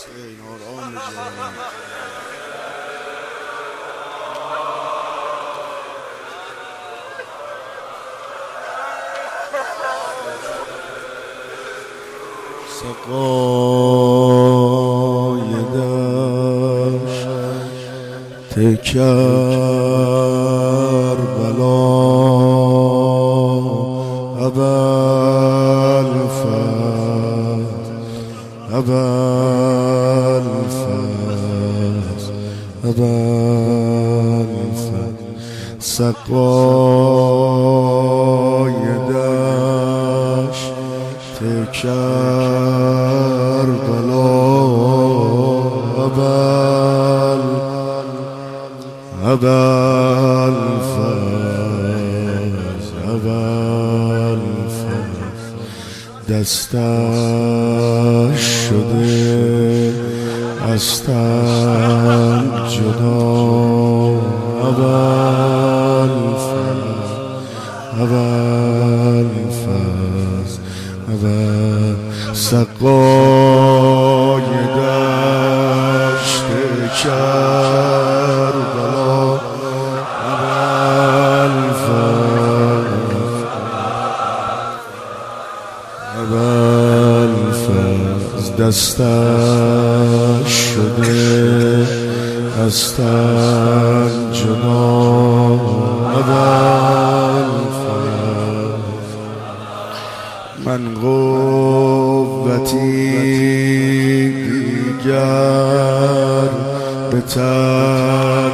سقای دشت کربلا ابوالفضل سقای دشت کربلا ابوالفضل دستش شده از تن جدا ابوالفضل سقای دشت کربلا ابوالفضل دستش شده از تن جدا من قوتی دیگر به تن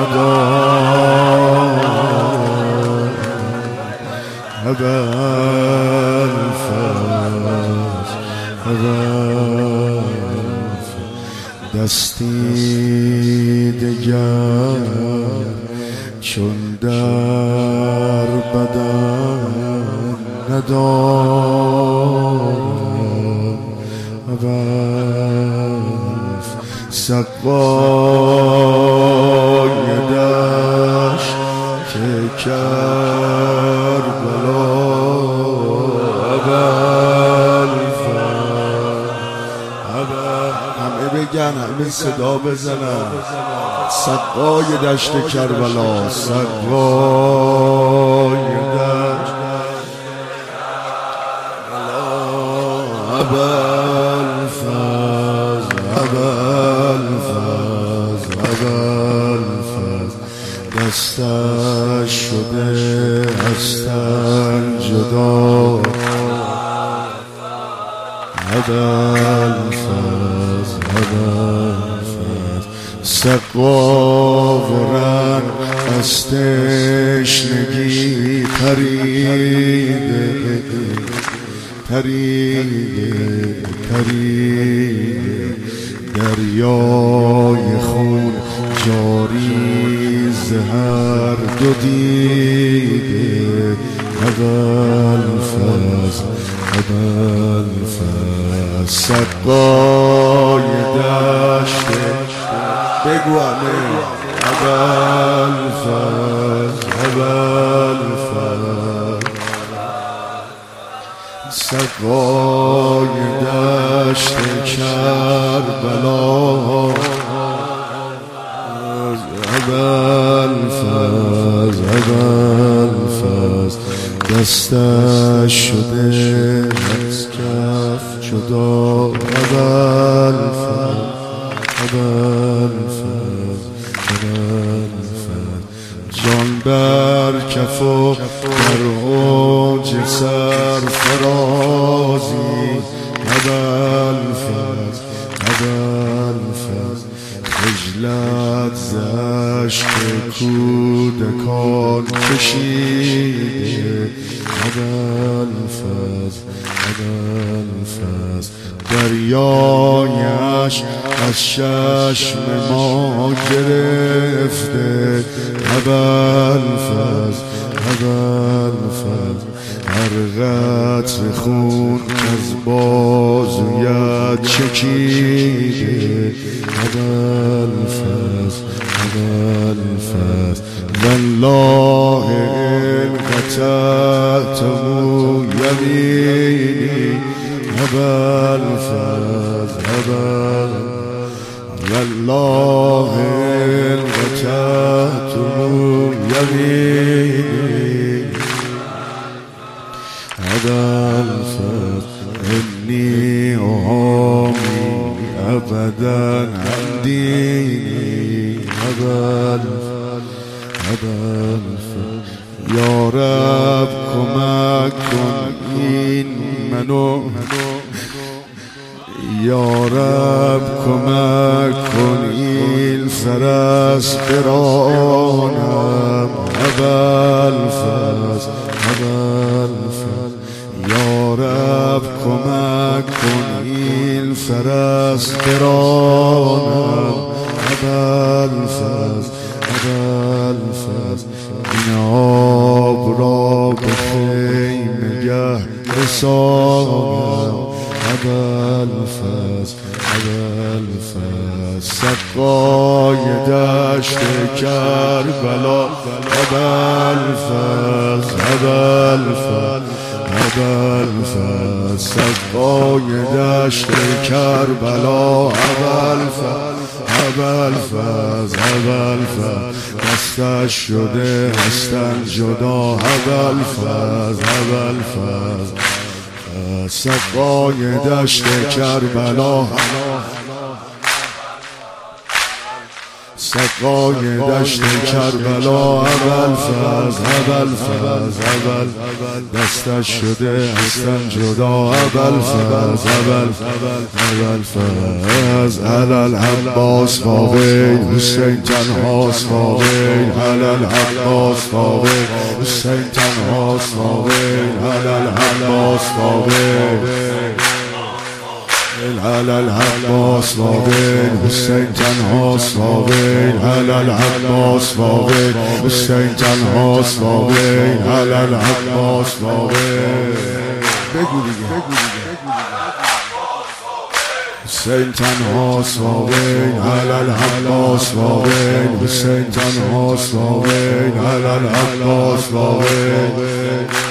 ندارم ابوالفضل دستی دگر چون در بدن ندارم ابوالفضل سقای دشت کربلا همه بگن، همه صدا بزنن سقای دشت کربلا سقای دشت ابوالفضل دستش شده از تن جدا ابوالفضل سقا و رنگ از تشنگی پریده دریای خون جاری ز هر دو دیده ابوالفضل سقای دشت بگو ابوالفضل سقای دشت کربلا ابوالفضل دستش شده از کف جدا ابوالفضل جان بر کف و در اوج سرفرازی ابوالفضل خجلت ز اشک کودکان کشیده ابوالفضل دریایش از چشم ما گرفته ابوالفضل هر قطره خون از بازویت چکیده ابوالفضل والله ان قطعتم یمینی ابوالفضل والله إن قتلت يميني هذا الفرق إني أعامي أبدا عن ديني هذا الفرق يا رب کمک کن این منو یا رب کمک کن این سر از قرانم ابوالفضل یا رب کمک کن این سر از قرانم ابوالفضل این آب را به خیمه گه رسانم ابوالفضل سقای دشت کربلا ابوالفضل سقای دشت کربلا ابوالفضل دستش شده هستن جدا ابوالفضل سقای دشت کربلا سقای دشت کربلا ابوالفضل دستش شده هستن جدا ابوالفضل علل عباس واقعی حسین تنهاست واقعی علل عباس واقعی حسین تنهاست واقعی علل عباس واقعی على العباس واقعی حسین تنهاست واقعی على العباس واقعی حسین تنهاست واقعی على العباس واقعی بگو دیگه حسین تنهاست واقعی على العباس واقعی حسین تنهاست واقعی على العباس واقعی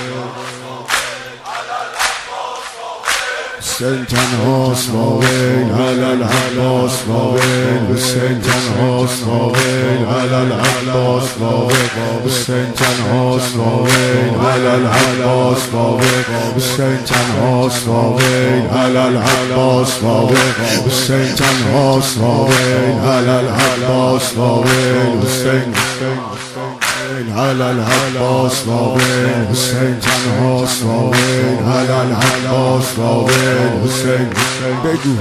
حسین تنهاست واقعی على العباس واقعی حسین تنهاست واقعی على العباس واقعی حسین تنهاست واقعی على العباس واقعی حسین تنهاست واقعی على العباس واقعی حسین تنهاست واقعی على العباس واقعی حسین على العباس واقعی حسین تنهاست واقعی على العباس واقعی حسین بگو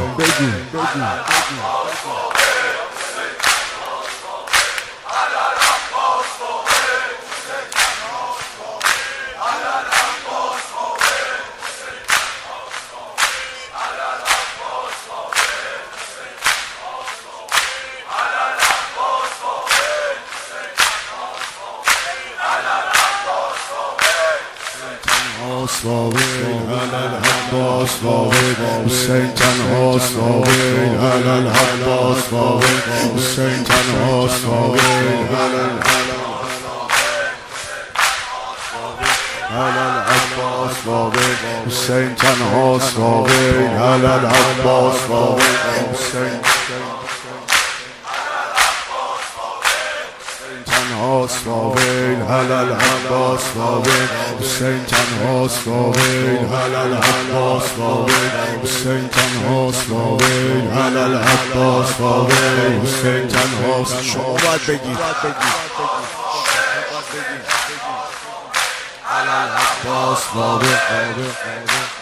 على العباس واقعی حسین تنهاست واقعی على العباس واقعی حسین تنهاست واقعی على العباس واقعی حسین تنهاست واقعی على العباس واقعی حسین تنهاست واقعی على العباس واقعی حسین تنهاست واقعی على العباس واقعی حسین تنهاست واقعی على العباس واقعی حسین تنهاست شما باید بگید على العباس واقعی